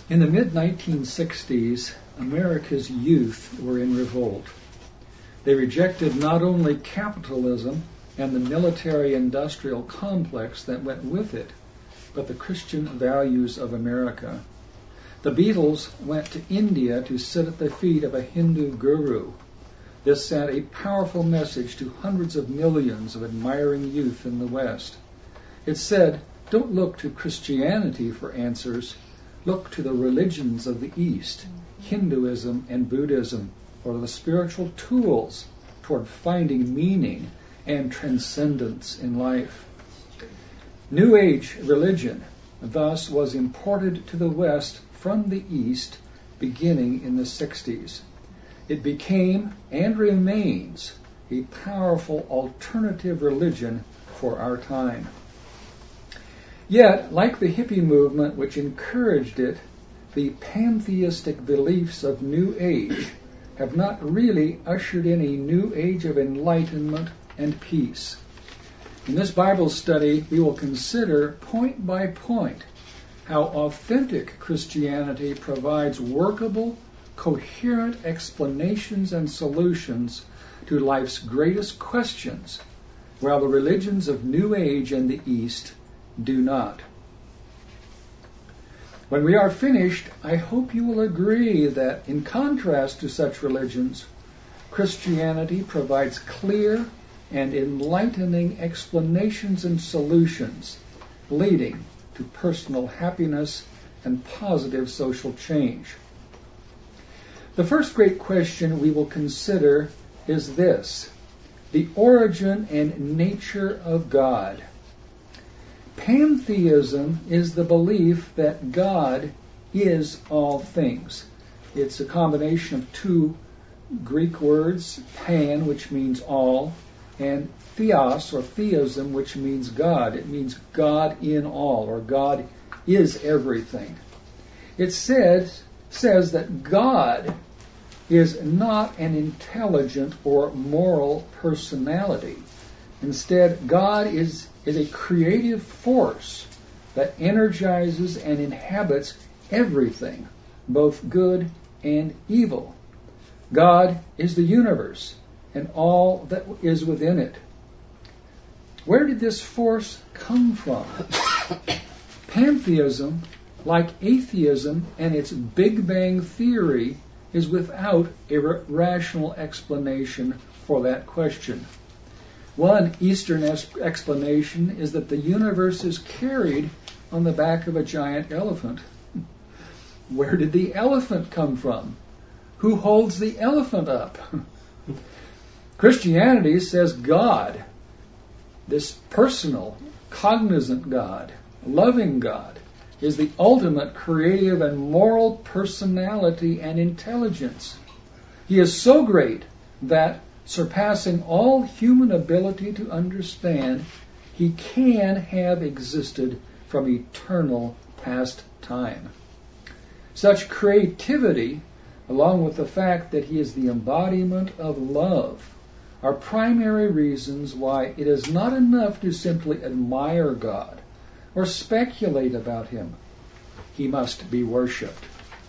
In the mid-1960s, America's youth were in revolt. They rejected not only capitalism and the military-industrial complex that went with it, but the Christian values of America. The Beatles went to India to sit at the feet of a Hindu guru. This sent a powerful message to hundreds of millions of admiring youth in the West. It said, don't look to Christianity for answers. Look to the religions of the East, Hinduism and Buddhism, for the spiritual tools toward finding meaning and transcendence in life. New Age religion, thus, was imported to the West from the East beginning in the 60s. It became and remains a powerful alternative religion for our time. Yet, like the hippie movement which encouraged it, the pantheistic beliefs of New Age have not really ushered in a new age of enlightenment and peace. In this Bible study, we will consider point by point how authentic Christianity provides workable, coherent explanations and solutions to life's greatest questions, while the religions of New Age and the East do not. When we are finished, I hope you will agree that, in contrast to such religions, Christianity provides clear and enlightening explanations and solutions leading to personal happiness and positive social change. The first great question we will consider is this: the origin and nature of God. Pantheism is the belief that God is all things. It's a combination of two Greek words, pan, which means all, and theos, or theism, which means God. It means God in all, or God is everything. It says that God is not an intelligent or moral personality. Instead, God is a creative force that energizes and inhabits everything, both good and evil. God is the universe and all that is within it. Where did this force come from? Pantheism, like atheism and its Big Bang theory, is without a rational explanation for that question. One Eastern explanation is that the universe is carried on the back of a giant elephant. Where did the elephant come from? Who holds the elephant up? Christianity says God, this personal, cognizant God, loving God, is the ultimate creative and moral personality and intelligence. He is so great that, surpassing all human ability to understand, he can have existed from eternal past time. Such creativity, along with the fact that he is the embodiment of love, are primary reasons why it is not enough to simply admire God or speculate about him. He must be worshipped.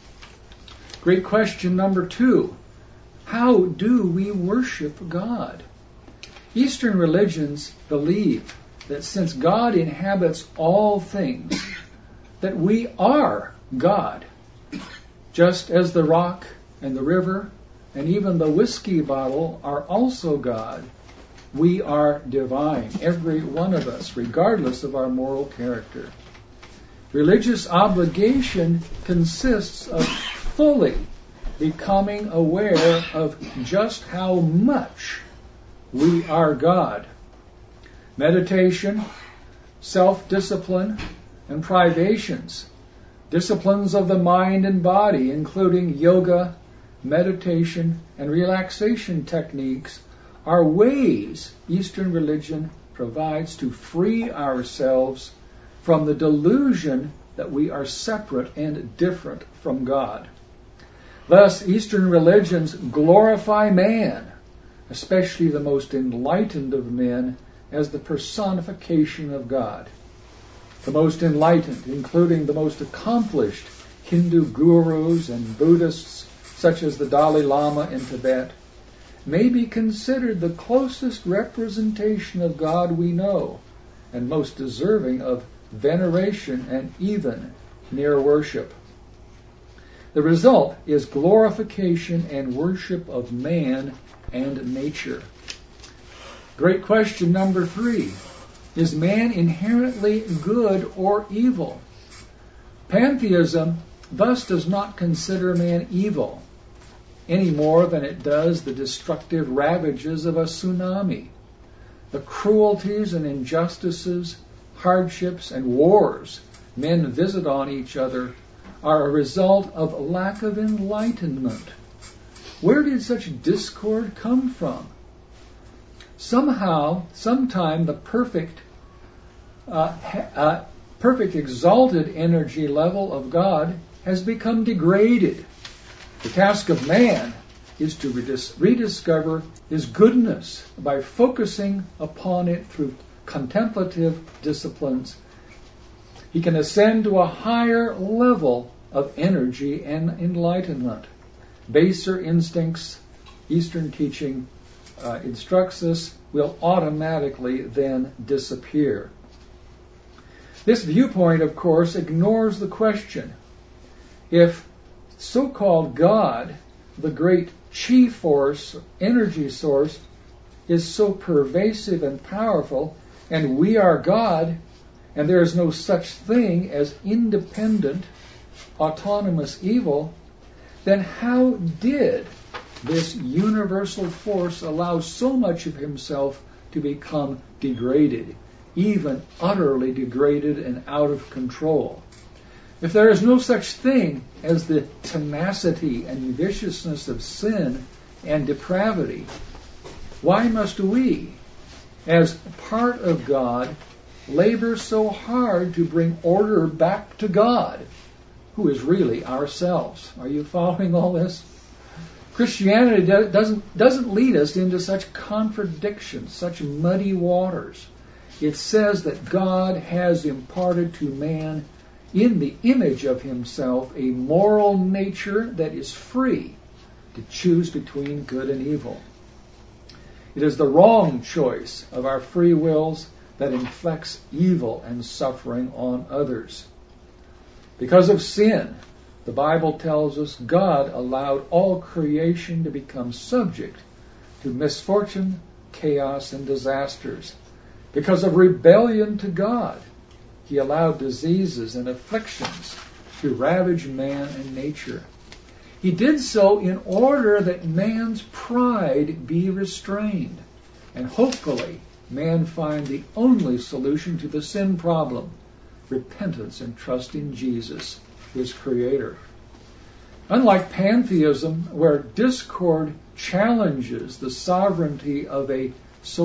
Great question number 2. How do we worship God? Eastern religions believe that since God inhabits all things, that we are God, just as the rock and the river and even the whiskey bottle are also God. We are divine, every one of us, regardless of our moral character. Religious obligation consists of fully becoming aware of just how much we are God. Meditation, self-discipline, and privations, disciplines of the mind and body, including yoga, meditation, and relaxation techniques, are ways Eastern religion provides to free ourselves from the delusion that we are separate and different from God. Thus, Eastern religions glorify man, especially the most enlightened of men, as the personification of God. The most enlightened, including the most accomplished Hindu gurus and Buddhists, such as the Dalai Lama in Tibet, may be considered the closest representation of God we know, and most deserving of veneration and even near worship. The result is glorification and worship of man and nature. Great question number 3. Is man inherently good or evil? Pantheism thus does not consider man evil, any more than it does the destructive ravages of a tsunami. The cruelties and injustices, hardships and wars men visit on each other are a result of lack of enlightenment. Where did such discord come from? Sometime the perfect exalted energy level of God has become degraded. The task of man is to rediscover his goodness by focusing upon it through contemplative disciplines. He can ascend to a higher level of energy and enlightenment. Baser instincts, Eastern teaching instructs us, will automatically then disappear. This viewpoint, of course, ignores the question: if so-called God, the great chi force, energy source, is so pervasive and powerful, and we are God, and there is no such thing as independent, autonomous evil, then how did this universal force allow so much of himself to become degraded, even utterly degraded and out of control? If there is no such thing as the tenacity and viciousness of sin and depravity, why must we, as part of God, labor so hard to bring order back to God, who is really ourselves? Are you following all this? Christianity doesn't lead us into such contradictions, such muddy waters. It says that God has imparted to man in the image of himself a moral nature that is free to choose between good and evil. It is the wrong choice of our free wills that inflicts evil and suffering on others. Because of sin, the Bible tells us God allowed all creation to become subject to misfortune, chaos, and disasters. Because of rebellion to God, He allowed diseases and afflictions to ravage man and nature. He did so in order that man's pride be restrained, and hopefully man find the only solution to the sin problem: repentance and trust in Jesus, his Creator. Unlike pantheism, where discord challenges the sovereignty of a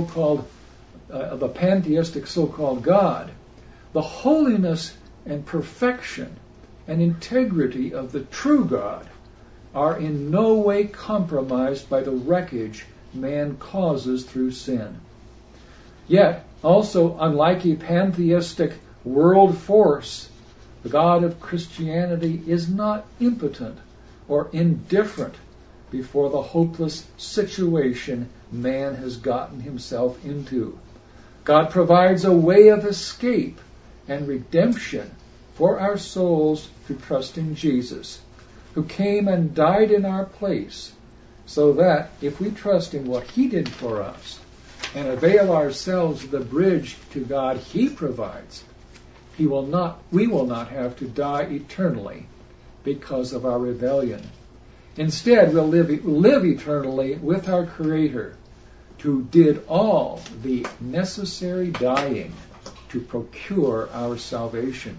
pantheistic so-called God, the holiness and perfection and integrity of the true God are in no way compromised by the wreckage man causes through sin. Yet, also unlike a pantheistic world force, the God of Christianity is not impotent or indifferent before the hopeless situation man has gotten himself into. God provides a way of escape and redemption for our souls who trust in Jesus, who came and died in our place, so that if we trust in what He did for us and avail ourselves of the bridge to God He provides, we will not have to die eternally because of our rebellion. Instead, we'll live eternally with our Creator, who did all the necessary dying to procure our salvation.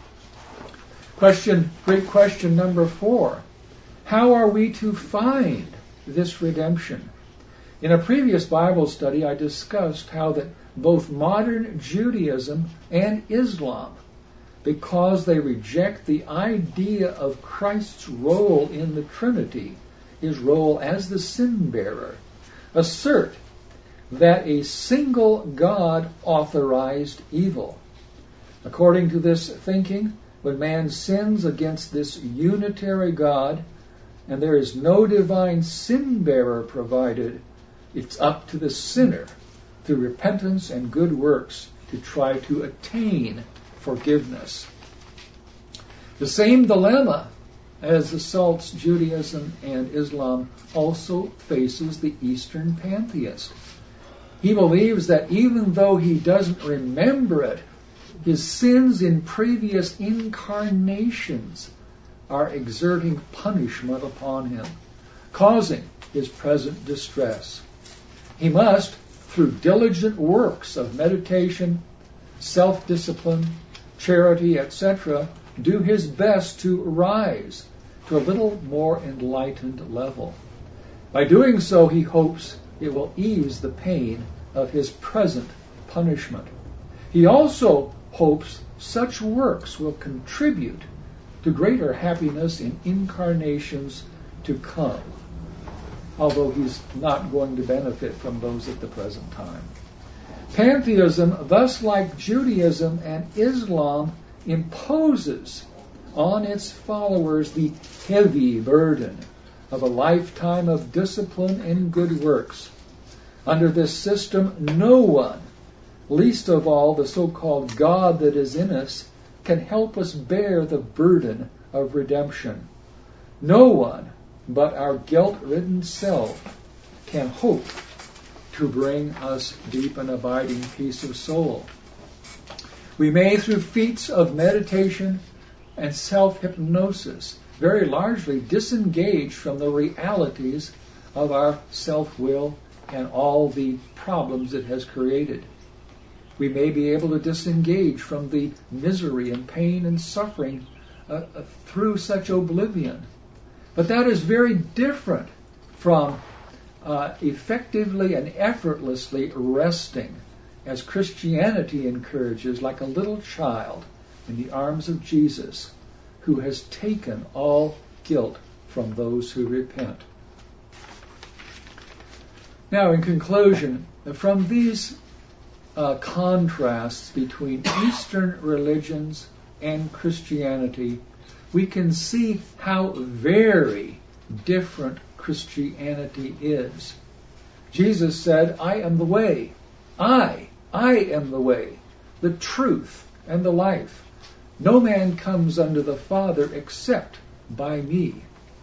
Great question number 4. How are we to find this redemption? In a previous Bible study, I discussed how that both modern Judaism and Islam, because they reject the idea of Christ's role in the Trinity, his role as the sin bearer, assert that a single God authorized evil. According to this thinking, when man sins against this unitary God, and there is no divine sin-bearer provided, it's up to the sinner, through repentance and good works, to try to attain forgiveness. The same dilemma as assaults Judaism and Islam also faces the Eastern pantheist. He believes that even though he doesn't remember it, his sins in previous incarnations are exerting punishment upon him, causing his present distress. He must, through diligent works of meditation, self-discipline, charity, etc., do his best to rise to a little more enlightened level. By doing so, he hopes it will ease the pain of his present punishment. He also hopes such works will contribute to greater happiness in incarnations to come, although he's not going to benefit from those at the present time. Pantheism, thus like Judaism and Islam, imposes on its followers the heavy burden of a lifetime of discipline and good works. Under this system, no one, least of all the so-called God that is in us, can help us bear the burden of redemption. No one but our guilt-ridden self can hope to bring us deep and abiding peace of soul. We may, through feats of meditation and self-hypnosis, very largely disengage from the realities of our self-will and all the problems it has created. We may be able to disengage from the misery and pain and suffering through such oblivion. But that is very different from effectively and effortlessly resting, as Christianity encourages, like a little child in the arms of Jesus, who has taken all guilt from those who repent. Now, in conclusion, from these contrasts between Eastern religions and Christianity, we can see how very different Christianity is. Jesus said, I am the way. I am the way, the truth, and the life. No man comes unto the Father except by me.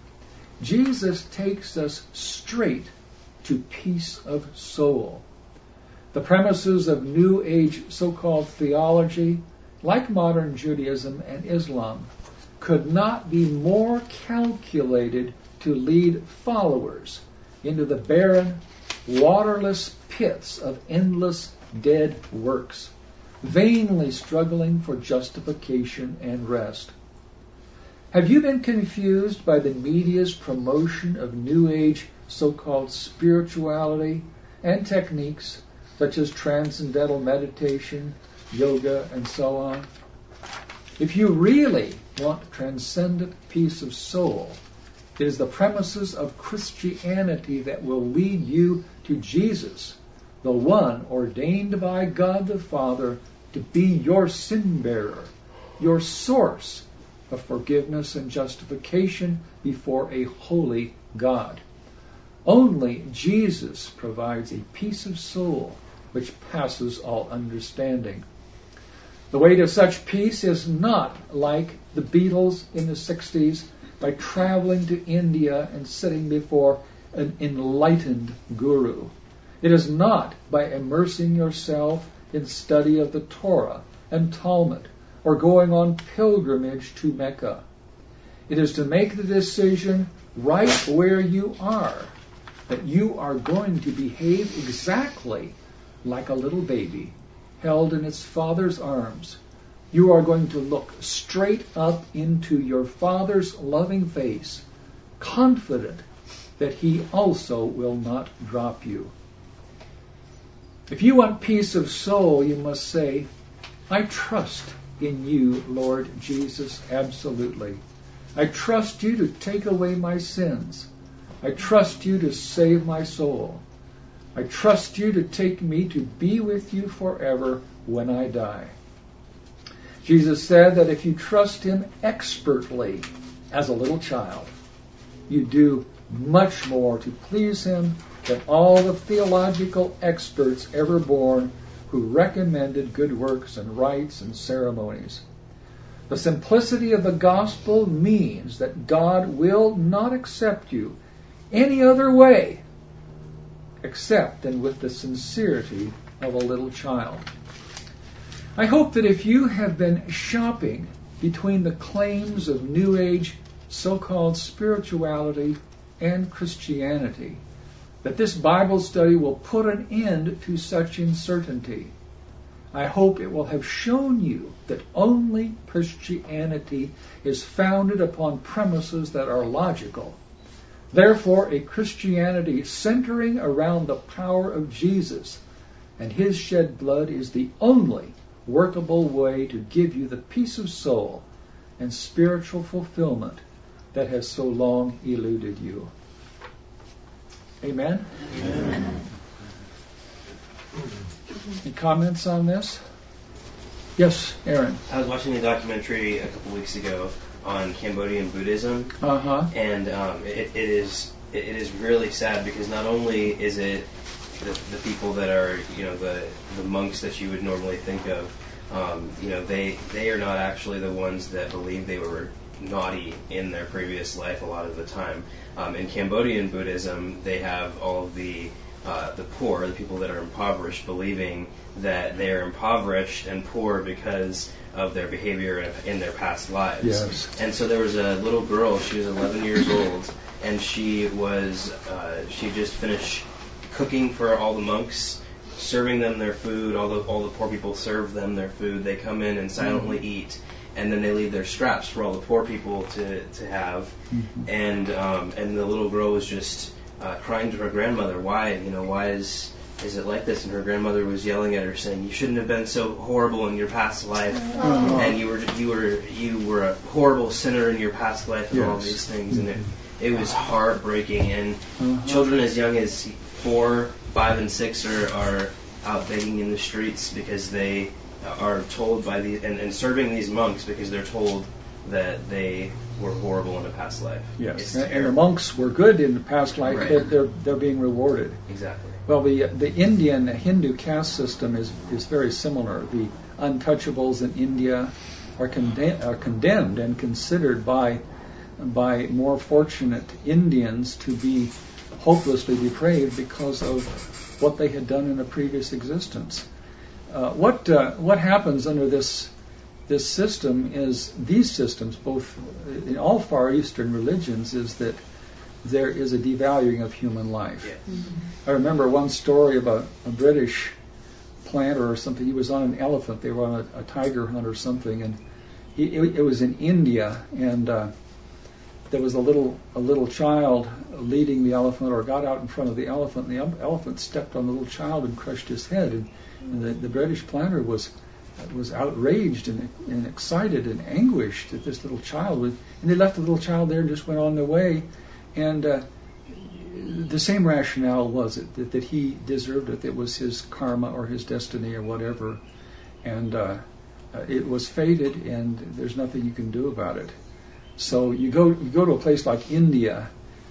Jesus takes us straight to peace of soul. The premises of New Age so-called theology, like modern Judaism and Islam, could not be more calculated to lead followers into the barren, waterless pits of endless dead works, vainly struggling for justification and rest. Have you been confused by the media's promotion of New Age so-called spirituality and techniques such as transcendental meditation, yoga, and so on? If you really want transcendent peace of soul, it is the premises of Christianity that will lead you to Jesus, the one ordained by God the Father to be your sin-bearer, your source of forgiveness and justification before a holy God. Only Jesus provides a peace of soul which passes all understanding. The way to such peace is not like the Beatles in the 60s, by traveling to India and sitting before an enlightened guru. It is not by immersing yourself in study of the Torah and Talmud or going on pilgrimage to Mecca. It is to make the decision right where you are that you are going to behave exactly like a little baby held in its father's arms. You are going to look straight up into your Father's loving face, confident that He also will not drop you. If you want peace of soul, you must say, I trust in you, Lord Jesus, absolutely. I trust you to take away my sins. I trust you to save my soul. I trust you to take me to be with you forever when I die. Jesus said that if you trust him expertly as a little child, you do much more to please him than all the theological experts ever born who recommended good works and rites and ceremonies. The simplicity of the gospel means that God will not accept you any other way except than with the sincerity of a little child. I hope that if you have been shopping between the claims of New Age so-called spirituality and Christianity, that this Bible study will put an end to such uncertainty. I hope it will have shown you that only Christianity is founded upon premises that are logical. Therefore, a Christianity centering around the power of Jesus and his shed blood is the only workable way to give you the peace of soul and spiritual fulfillment that has so long eluded you. Amen? Amen. Any comments on this? Yes, Aaron. I was watching a documentary a couple weeks ago on Cambodian Buddhism, and it is really sad because not only is it the people that are the monks that you would normally think of, they are not actually the ones that believe they were naughty in their previous life a lot of the time. In Cambodian Buddhism, they have all of the poor, the people that are impoverished, believing that they are impoverished and poor because of their behavior in their past lives. Yes. And so there was a little girl, she was 11 years old, and she just finished cooking for all the monks, serving them their food. All the poor people serve them their food. They come in and silently eat, and then they leave their scraps for all the poor people to have. Mm-hmm. And the little girl was just crying to her grandmother, why is it like this? And her grandmother was yelling at her, saying, "You shouldn't have been so horrible in your past life, and you were a horrible sinner in your past life, and all these things." And it was heartbreaking. And children as young as 4, 5, and 6 are out begging in the streets because they are told by and serving these monks because they're told that they were horrible in a past life. Yes, and the monks were good in the past life. Right. They're being rewarded. Exactly. Well, the Indian Hindu caste system is very similar. The untouchables in India are condemned and considered by more fortunate Indians to be hopelessly depraved because of what they had done in a previous existence. What happens under this system is these systems, both in all Far Eastern religions, is that there is a devaluing of human life. Yes. Mm-hmm. I remember one story about a British planter or something. He was on an elephant. They were on a tiger hunt or something, and it was in India, and there was a little child leading the elephant, or got out in front of the elephant, and the elephant stepped on the little child and crushed his head. And the British planter was outraged and excited and anguished that this little child and they left the little child there and just went on their way. And the same rationale was it that he deserved it. It was his karma or his destiny or whatever, and it was fated, and there's nothing you can do about it. So you go to a place like India,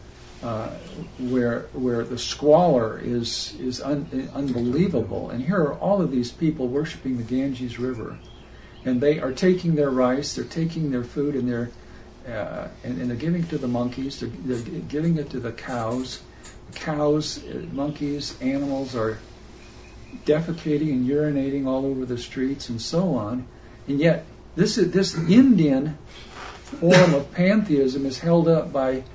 where the squalor is unbelievable, and here are all of these people worshiping the Ganges River, and they are taking their rice, they're taking their food, and they're giving it to the monkeys, they're giving it to the cows. Cows, monkeys, animals are defecating and urinating all over the streets and so on, and yet this Indian form of pantheism is held up by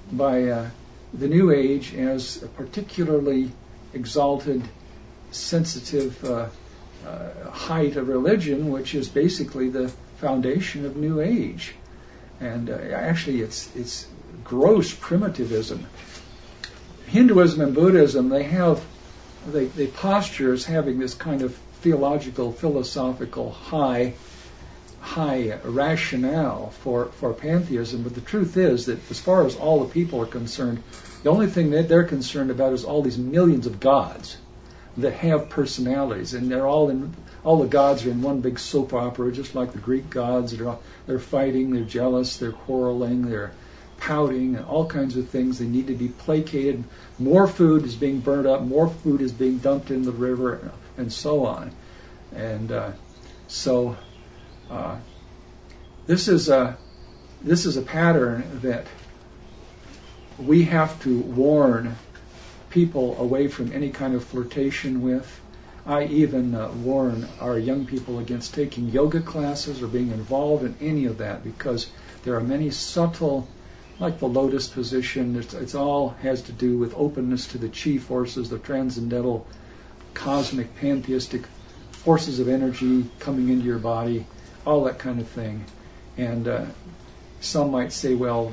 the New Age as a particularly exalted, sensitive height of religion, which is basically the foundation of New Age. And actually, it's gross primitivism. Hinduism and Buddhism, they posture as having this kind of theological, philosophical high rationale for pantheism, but the truth is that as far as all the people are concerned, the only thing that they're concerned about is all these millions of gods. that have personalities, and they're all the gods are in one big soap opera, just like the Greek gods. They're fighting, they're jealous, they're quarreling, they're pouting, and all kinds of things. They need to be placated. More food is being burned up, more food is being dumped in the river, and so on. And so this is a pattern that we have to warn people away from any kind of flirtation with. I even warn our young people against taking yoga classes or being involved in any of that, because there are many subtle, like the lotus position, it's all has to do with openness to the chi forces, the transcendental, cosmic, pantheistic forces of energy coming into your body, all that kind of thing. And some might say, well,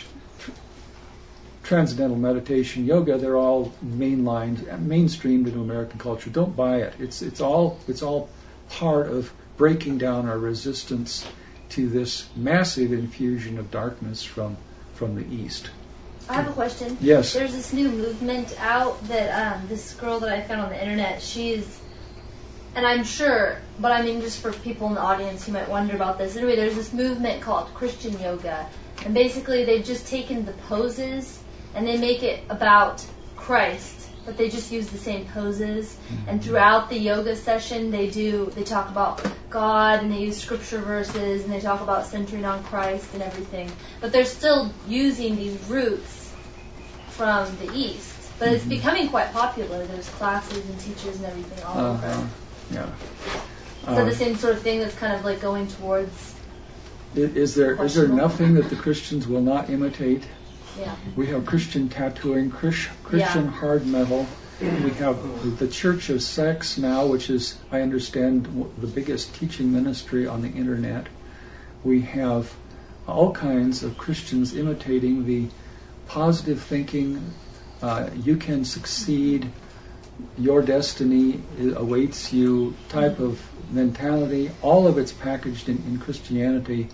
transcendental meditation, yoga, they're all mainstreamed into American culture. Don't buy it. It's all part of breaking down our resistance to this massive infusion of darkness from the East. I have a question. Yes. There's this new movement out that this girl that I found on the internet, and I'm sure, but I mean just for people in the audience who might wonder about this. Anyway, there's this movement called Christian yoga, and basically they've just taken the poses and they make it about Christ, but they just use the same poses. And throughout the yoga session, they talk about God, and they use scripture verses, and they talk about centering on Christ and everything. But they're still using these roots from the East. But it's becoming quite popular. There's classes and teachers and everything all over. Yeah. So the same sort of thing that's kind of like going towards. Is there nothing that the Christians will not imitate? Yeah. We have Christian tattooing, Christian hard metal. We have the Church of Sex now, which is, I understand, the biggest teaching ministry on the internet. We have all kinds of Christians imitating the positive thinking, you can succeed, your destiny awaits you type of mentality. All of it's packaged in Christianity.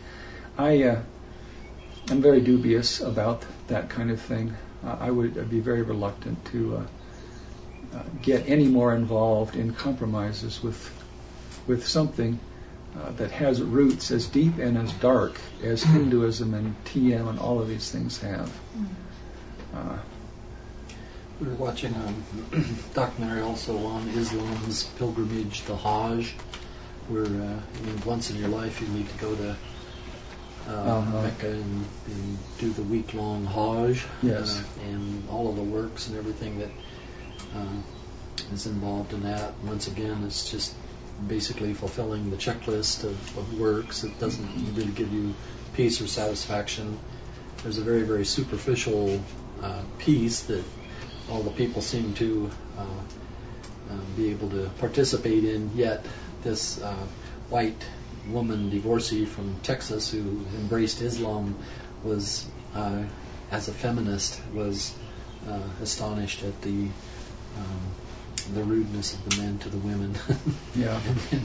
I'm very dubious about that kind of thing. I would be very reluctant to get any more involved in compromises with something that has roots as deep and as dark as Hinduism and TM and all of these things have. We were watching a documentary also on Islam's pilgrimage, the Hajj, where once in your life you need to go to Mecca and do the week-long Hajj, and all of the works and everything that is involved in that. Once again, it's just basically fulfilling the checklist of works. It doesn't really give you peace or satisfaction. There's a very, very superficial piece that all the people seem to be able to participate in, yet this white woman divorcee from Texas who embraced Islam was, as a feminist, was astonished at the rudeness of the men to the women. Yeah.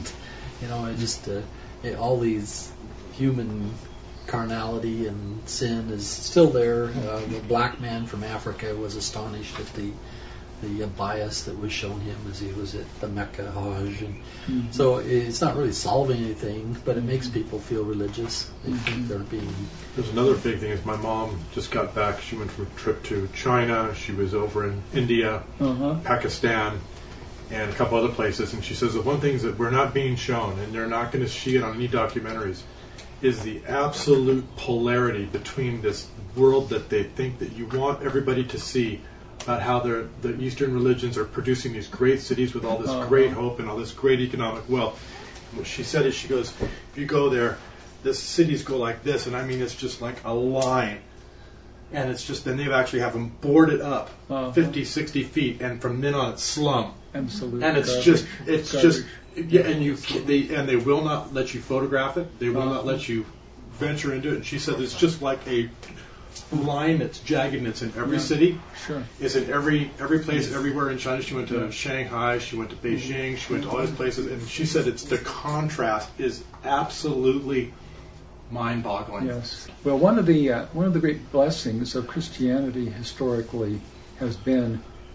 and all these human carnality and sin is still there. The black man from Africa was astonished at the bias that was shown him as he was at the Mecca Hajj. And so it's not really solving anything, but it makes people feel religious. They think they're being... There's another big thing is my mom just got back. She went from a trip to China. She was over in India, Pakistan, and a couple other places. And she says the one thing that we're not being shown, and they're not going to see it on any documentaries, is the absolute polarity between this world that they think that you want everybody to see, about how the Eastern religions are producing these great cities with all this great hope and all this great economic wealth. And what she said is, she goes, if you go there, the cities go like this, and I mean it's just like a line. And it's just, then they actually have them boarded up 50, 60 feet, and from then on it's slum. Absolutely. And it's just, yeah, and they will not let you photograph it. They will not let you venture into it. And she said it's just like a line that's jagged, and it's in every city. Sure. It's in every place, everywhere in China. She went to Shanghai, she went to Beijing, she went to all these places, and she said the contrast is absolutely mind-boggling. Yes. Well, one of the great blessings of Christianity historically has been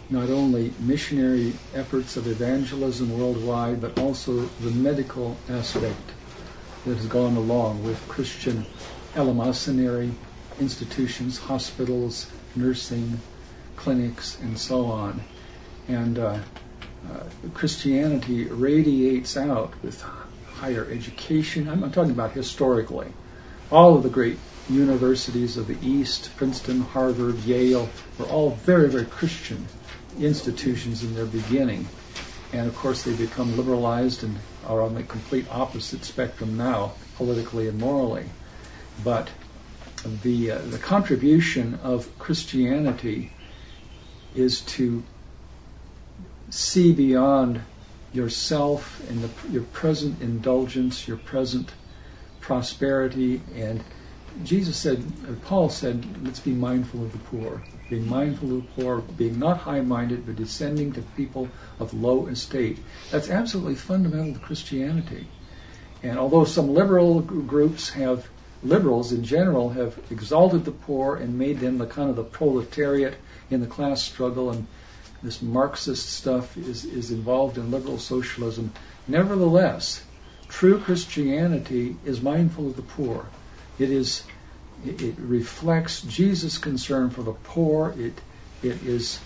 not only missionary efforts of evangelism worldwide, but also the medical aspect that has gone along with Christian eleemosynary institutions, hospitals, nursing, clinics, and so on. And Christianity radiates out with higher education. I'm talking about historically. All of the great universities of the East, Princeton, Harvard, Yale, were all very, very Christian institutions in their beginning. And of course they become liberalized and are on the complete opposite spectrum now, politically and morally. But the contribution of Christianity is to see beyond yourself and your present indulgence, your present prosperity. And Jesus said, Paul said, let's be mindful of the poor. Being mindful of the poor, being not high-minded, but descending to people of low estate. That's absolutely fundamental to Christianity. And although some liberal groups liberals in general have exalted the poor and made them the kind of the proletariat in the class struggle, and this Marxist stuff is involved in liberal socialism, nevertheless, true Christianity is mindful of the poor. It reflects Jesus' concern for the poor. It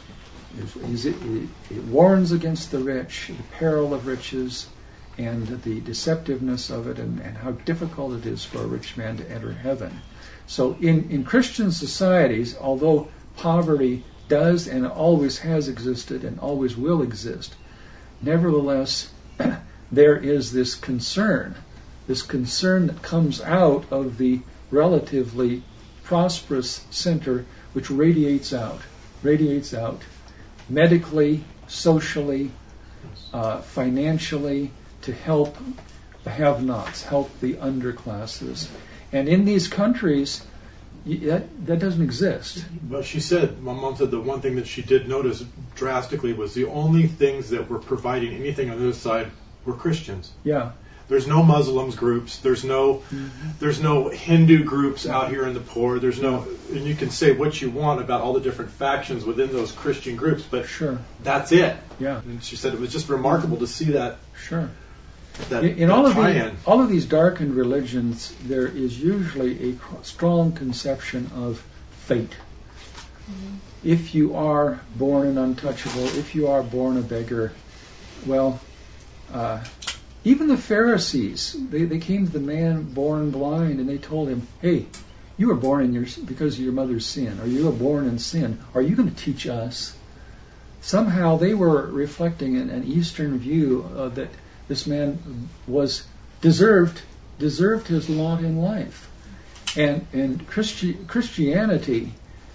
warns against the rich, the peril of riches, and the deceptiveness of it, and how difficult it is for a rich man to enter heaven. So in Christian societies, although poverty does and always has existed and always will exist, nevertheless, there is this concern that comes out of the relatively prosperous center, which radiates out medically, socially, financially, to help the have-nots, help the underclasses. And in these countries, that doesn't exist. But my mom said the one thing that she did notice drastically was the only things that were providing anything on the other side were Christians. Yeah. There's no Muslims groups. There's no Hindu groups out here in the poor. And you can say what you want about all the different factions within those Christian groups, but sure, that's it. Yeah. And she said it was just remarkable to see that. Sure. In all of these darkened religions, there is usually a strong conception of fate. Mm-hmm. If you are born an untouchable, if you are born a beggar, well, even the Pharisees, they came to the man born blind and they told him, hey, you were born because of your mother's sin, or you were born in sin. Are you going to teach us? Somehow they were reflecting an Eastern view that this man deserved his lot in life. And Christianity,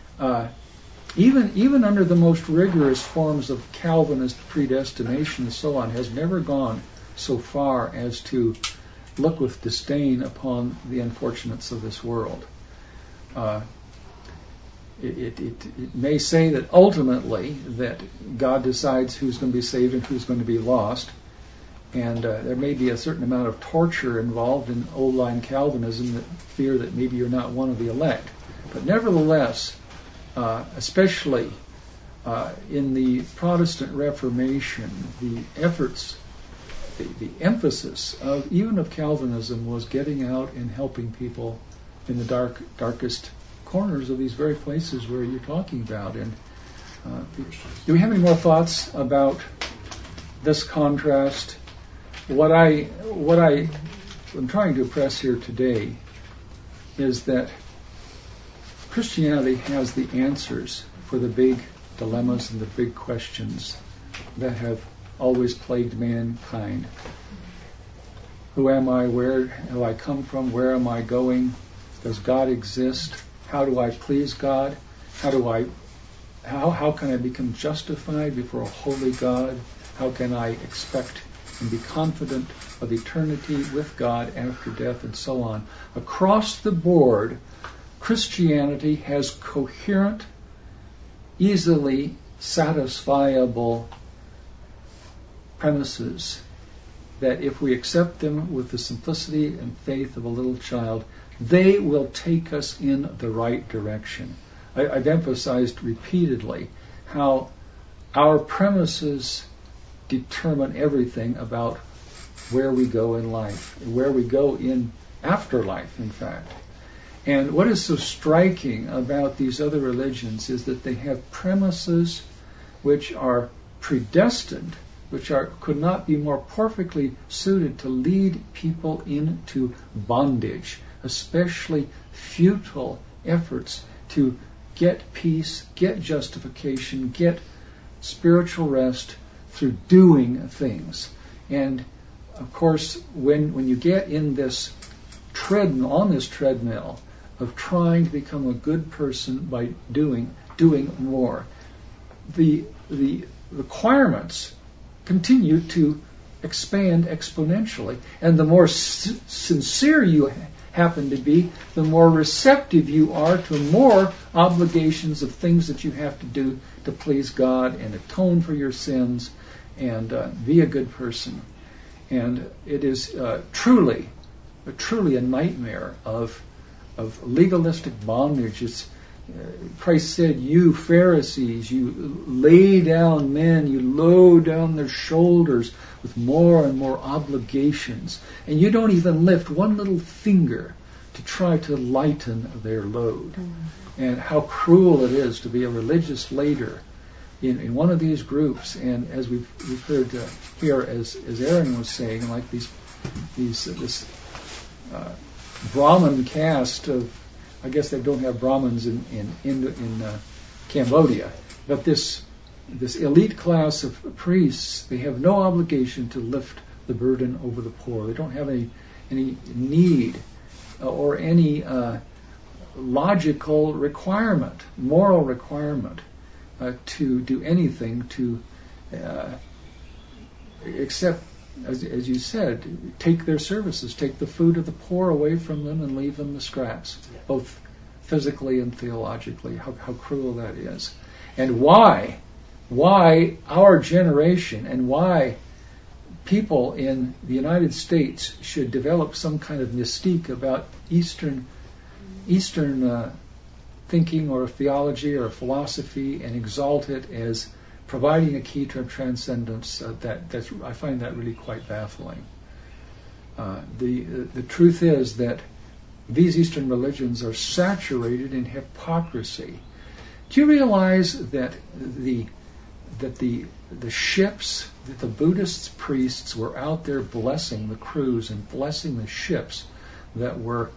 even under the most rigorous forms of Calvinist predestination and so on, has never gone so far as to look with disdain upon the unfortunates of this world. It may say that ultimately that God decides who's going to be saved and who's going to be lost, and there may be a certain amount of torture involved in old line Calvinism, that fear that maybe you're not one of the elect. But nevertheless, especially in the Protestant Reformation, the emphasis of even of Calvinism was getting out and helping people in the darkest corners of these very places where you're talking about. And do we have any more thoughts about this contrast? What I'm trying to press here today is that Christianity has the answers for the big dilemmas and the big questions that have always plagued mankind. Who am I? Where have I come from? Where am I going? Does God exist? How do I please God? How can I become justified before a holy God? How can I expect and be confident of eternity with God after death, and so on? Across the board, Christianity has coherent, easily satisfiable premises that if we accept them with the simplicity and faith of a little child, they will take us in the right direction. I've emphasized repeatedly how our premises determine everything about where we go in life, where we go in afterlife, in fact. And what is so striking about these other religions is that they have premises which are predestined, which could not be more perfectly suited to lead people into bondage, especially futile efforts to get peace, get justification, get spiritual rest through doing things. And of course, when you get in this treadmill of trying to become a good person by doing more, the requirements continue to expand exponentially. And the more sincere you happen to be, the more receptive you are to more obligations of things that you have to do to please God and atone for your sins and be a good person. And it is truly a nightmare of legalistic bondage. Christ said, "You Pharisees, you lay down men, you load down their shoulders with more and more obligations, and you don't even lift one little finger to try to lighten their load." And how cruel it is to be a religious leader in one of these groups. And as we've heard here, as Aaron was saying, like this Brahmin caste of, I guess they don't have Brahmins in Cambodia, but this elite class of priests, they have no obligation to lift the burden over the poor. They don't have any need or any logical requirement, moral requirement to do anything to except, as you said, take their services, take the food of the poor away from them and leave them the scraps, both physically and theologically. How cruel that is. And why our generation and why people in the United States should develop some kind of mystique about Eastern thinking or theology or philosophy and exalt it as providing a key to transcendence, I find that really quite baffling. The truth is that these Eastern religions are saturated in hypocrisy. Do you realize that the ships, that the Buddhist priests were out there blessing the crews and blessing the ships that were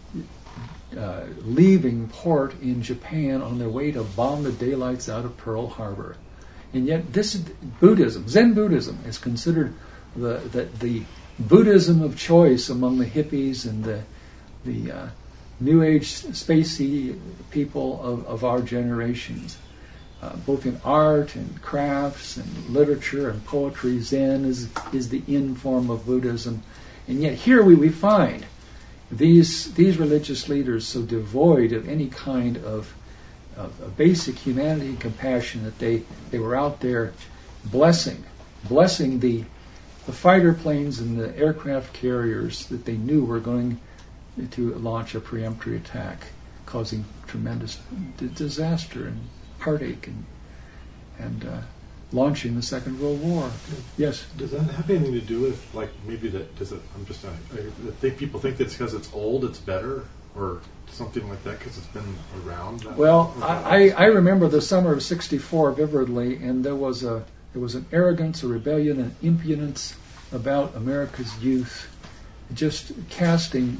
leaving port in Japan on their way to bomb the daylights out of Pearl Harbor? And yet this Buddhism, Zen Buddhism, is considered the Buddhism of choice among the hippies and the New Age spacey people of our generations. Both in art and crafts and literature and poetry, Zen is the in form of Buddhism. And yet here we find these religious leaders so devoid of any kind of basic humanity and compassion that they were out there blessing the fighter planes and the aircraft carriers that they knew were going to launch a preemptory attack, causing tremendous disaster and heartache and launching the Second World War. Yes. Does that have anything to do with, like, maybe that? Does it? I think people think that's because it's old, it's better, or something like that because it's been around. Well, I remember the summer of '64 vividly, and there was an arrogance, a rebellion, an impudence about America's youth, just casting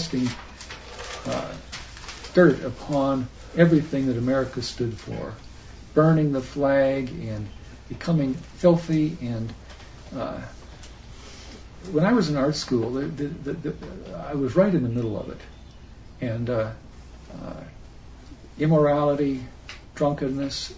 dirt upon everything that America stood for, burning the flag and becoming filthy. And when I was in art school, I was right in the middle of it. And immorality, drunkenness,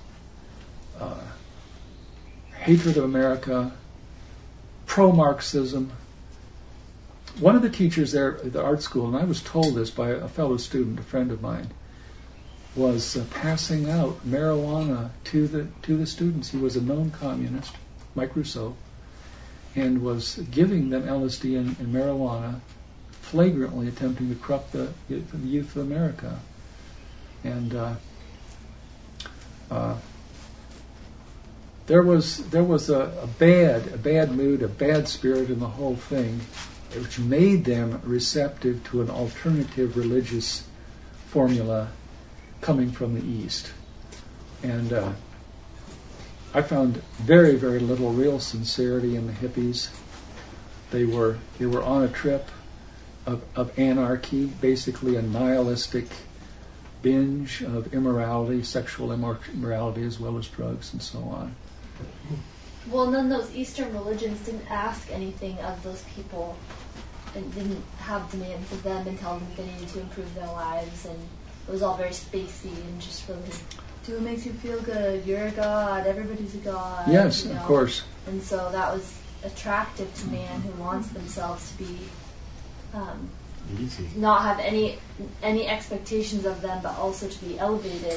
hatred of America, pro-Marxism. One of the teachers there at the art school, and I was told this by a fellow student, a friend of mine, was passing out marijuana to the students. He was a known communist, Mike Rousseau, and was giving them LSD and marijuana, flagrantly attempting to corrupt the youth of America. And there was a bad mood, a bad spirit in the whole thing, which made them receptive to an alternative religious formula coming from the East. And I found very, very little real sincerity in the hippies. They were on a trip of anarchy, basically a nihilistic binge of immorality, sexual immorality, as well as drugs and so on. Well, and then those Eastern religions didn't ask anything of those people and didn't have demands of them and tell them they needed to improve their lives, and it was all very spacey and just really, do what makes you feel good, you're a god, everybody's a god. Yes, of course. And so that was attractive to man who wants themselves to be easy, not have any expectations of them, but also to be elevated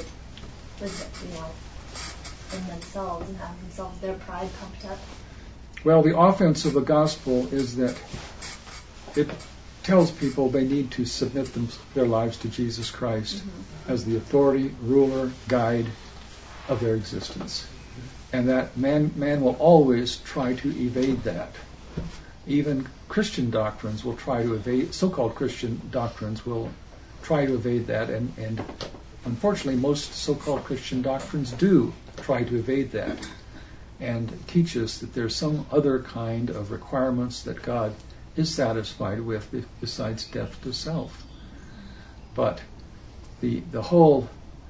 with, in themselves and have themselves, their pride pumped up. Well, the offense of the gospel is that it tells people they need to submit their lives to Jesus Christ as the authority, ruler, guide of their existence. And that man will always try to evade that. Even Christian doctrines will try to evade, so-called Christian doctrines will try to evade that, and unfortunately most so-called Christian doctrines do try to evade that and teach us that there's some other kind of requirements that God is satisfied with besides death to self. But the whole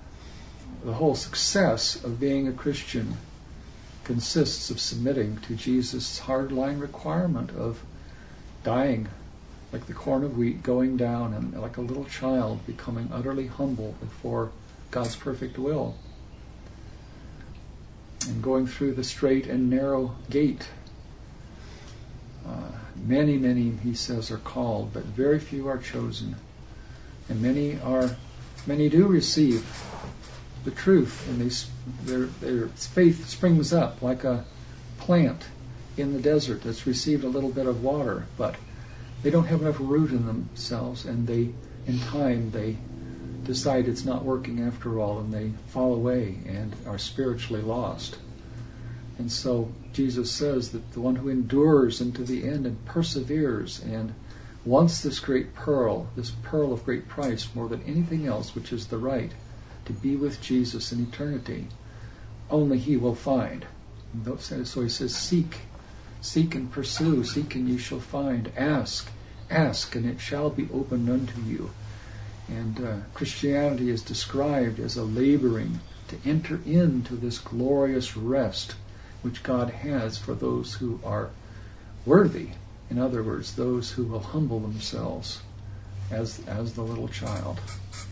success of being a Christian consists of submitting to Jesus' hardline requirement of dying like the corn of wheat, going down, and like a little child becoming utterly humble before God's perfect will, and going through the straight and narrow gate. Many, he says, are called, but very few are chosen. And many do receive the truth, and their faith springs up like a plant in the desert that's received a little bit of water, but they don't have enough root in themselves, and in time they decide it's not working after all, and they fall away and are spiritually lost. And so Jesus says that the one who endures into the end and perseveres and wants this pearl of great price more than anything else, which is the right to be with Jesus in eternity, only he will find. So he says, seek and pursue, seek and you shall find, ask and it shall be opened unto you. And Christianity is described as a laboring to enter into this glorious rest which God has for those who are worthy. In other words, those who will humble themselves as the little child.